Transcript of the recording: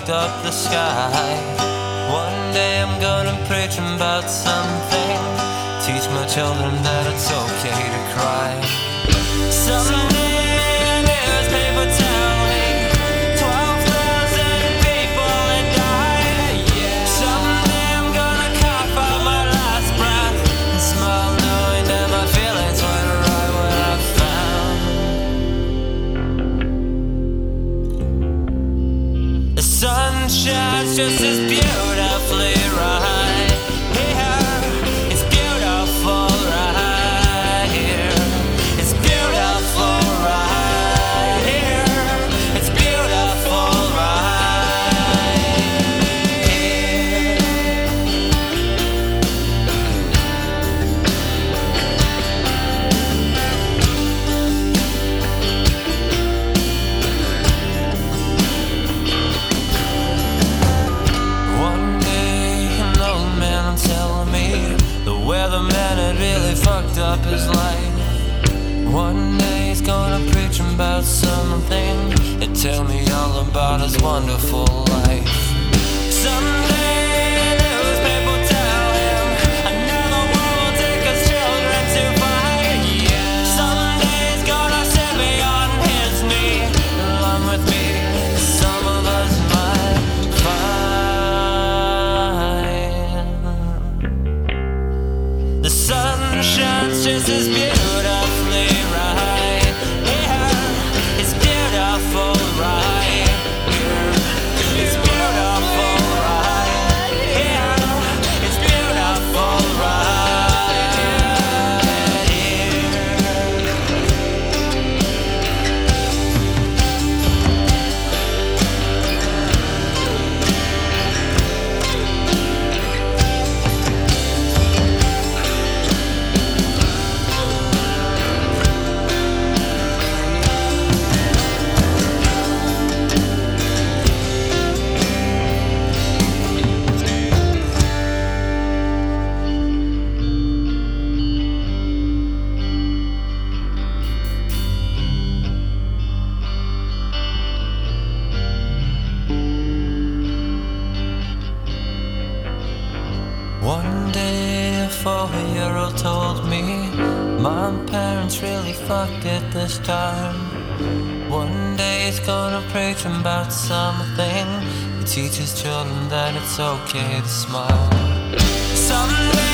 fucked up the sky. One day I'm gonna preach about something, teach my children that it's okay to cry. Someday newspaper tell me 12,000 people had died. Someday I'm gonna cough out my last breath and smile knowing that my feelings went right where I found. The sun shines just as beautifully right here. It's beautiful right here. It's beautiful right here. It's beautiful right here. One day an old man telling me the weatherman had really fucked up his life. One day he's gonna preach about something and tell me all about his wonderful life. Someday newspaper tell him another war will take his children to fight. Someday he's gonna sit me on his knee along with me. Some of us might find the sun shines just as beautifully right here. It's beautiful right here. It's beautiful right here. It's beautiful right here. One day a 4-year-old told me my parents really fucked it this time. One day he's gonna preach about something, he teaches children that it's okay to smile. Someday